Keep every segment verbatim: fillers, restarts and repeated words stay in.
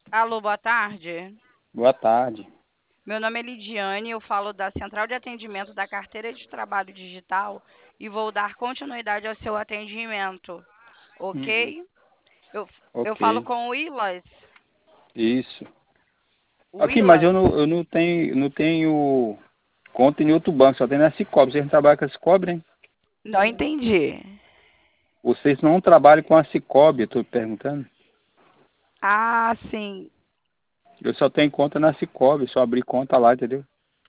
Alô, boa tarde. Boa tarde. Meu nome é Lidiane, eu falo da Central de Atendimento da Carteira de Trabalho Digital e vou dar continuidade ao seu atendimento, Uhum. ok? Eu, eu Ok, falo com o Willas. isso. Aqui, mas eu Willas? não, eu não tenho, não tenho conta em outro banco, só tem na Cicobi. Vocês não trabalham com a Cicobi, hein? Não entendi. Vocês não trabalham com a Cicobi, eu tô perguntando. Ah, sim. Eu só tenho conta na Cicobi, só abri conta lá, entendeu?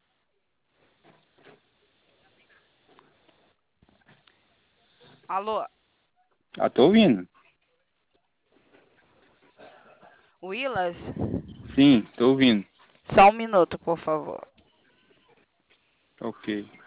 Alô, Ah, tô ouvindo. Willas? Sim, tô ouvindo. Só um minuto, por favor. Ok.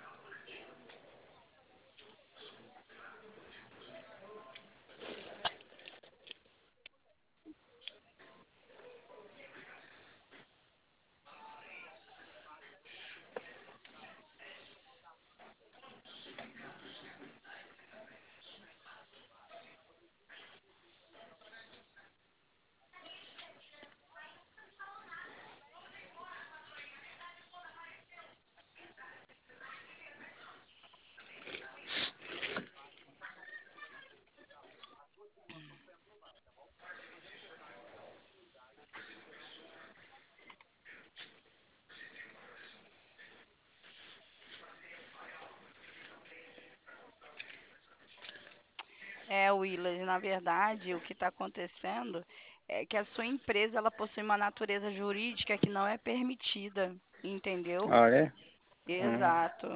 É, Willas, na verdade, o que está acontecendo é que a sua empresa ela possui uma natureza jurídica que não é permitida, entendeu? Ah, é? Hum, Exato.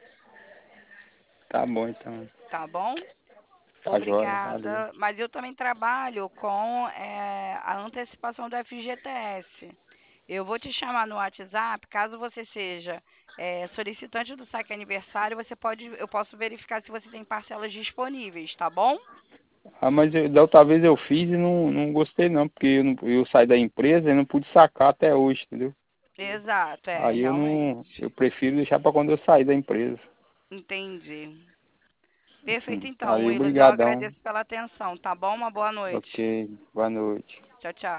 tá bom, então. Tá bom? Tá jóia, valeu. Obrigada. Mas eu também trabalho com eh, a antecipação do F G T S. Eu vou te chamar no WhatsApp, caso você seja eh, solicitante do saque aniversário, você pode, eu posso verificar se você tem parcelas disponíveis, tá bom? Ah, mas eu, da outra vez eu fiz e não, não gostei não, porque eu, não, eu saí da empresa e não pude sacar até hoje, entendeu? Exato, é, Aí eu não, eu realmente. prefiro deixar para quando eu sair da empresa. Entendi. Perfeito, então, Valeu, Willas. Eu brigadão. agradeço pela atenção, tá bom? Uma boa noite. Ok, boa noite. Tchau, tchau.